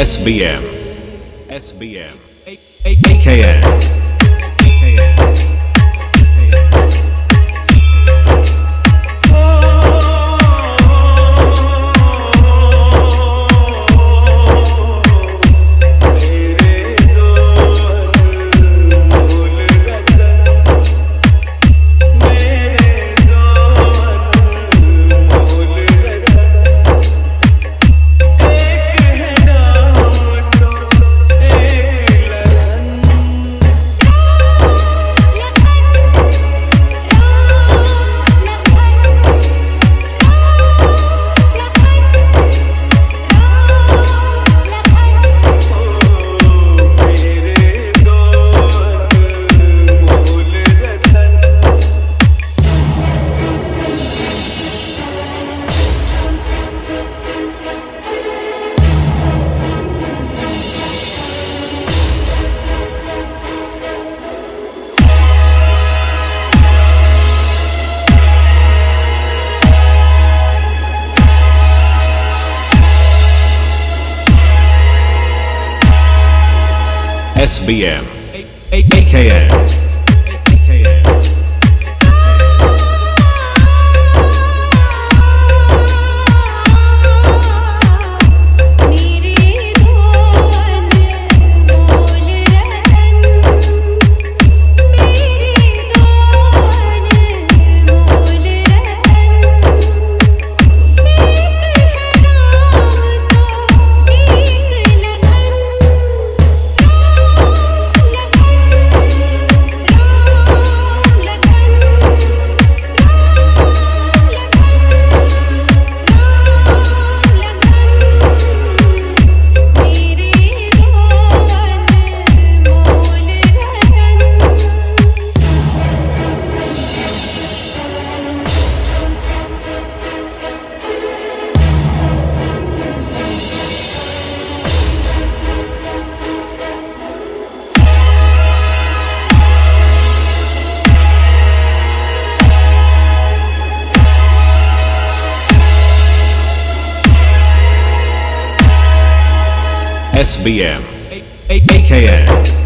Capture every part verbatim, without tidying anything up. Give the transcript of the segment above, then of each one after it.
S B M, S B M, A K N. S B M, A K N. S B M, A K N.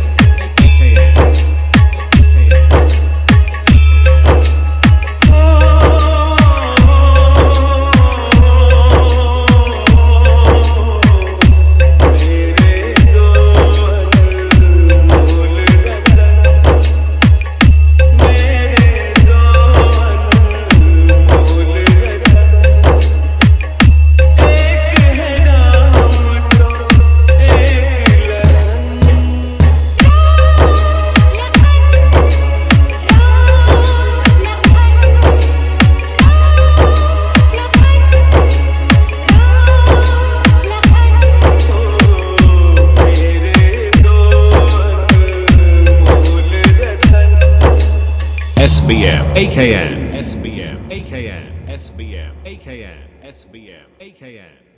S B M, A K N. S B M, A K N. S B M, A K N. S B M, A K N.